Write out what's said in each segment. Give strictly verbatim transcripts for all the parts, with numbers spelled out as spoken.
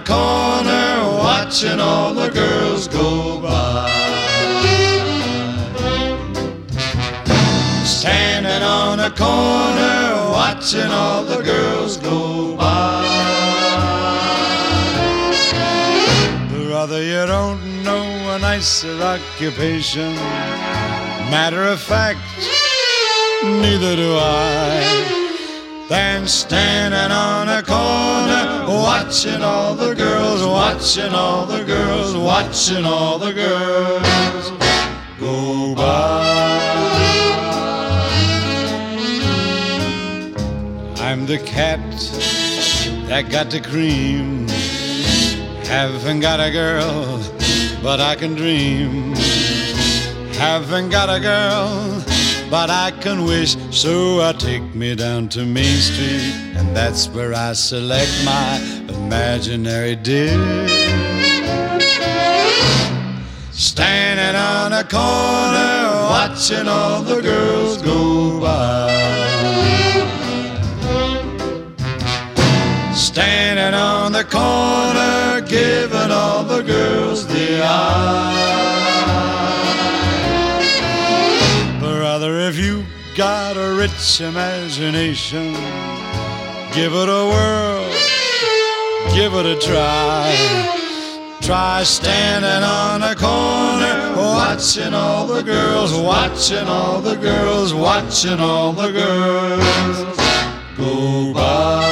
corner, watching all the girls go by. Standing on a corner, watching all the girls go by. Brother, you don't know a nicer occupation. Matter of fact, neither do I. Than standing on a corner, watching all the girls, watching all the girls, watching all the girls go by. I'm the cat that got the cream. Haven't got a girl, but I can dream. Haven't got a girl, but I can wish. So I take me down to Main Street, and that's where I select my imaginary dear. Standing on a corner, watching all the girls go by. Standing on the corner, giving all the girls the eye. Brother, if you got a rich imagination, give it a whirl, give it a try. Try standing on a corner, watching all the girls, watching all the girls, watching all the girls go by.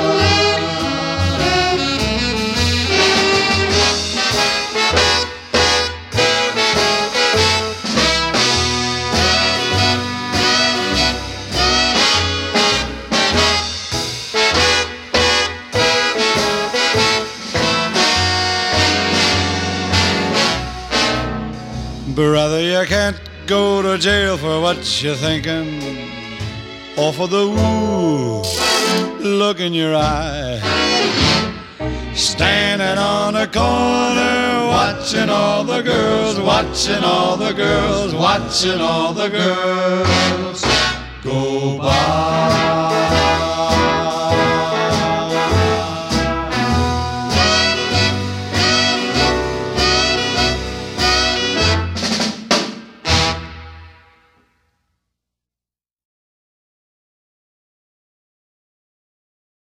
Brother, you can't go to jail for what you're thinking, or for the woo look in your eye. Standing on a corner, watching all the girls, watching all the girls, watching all the girls go by.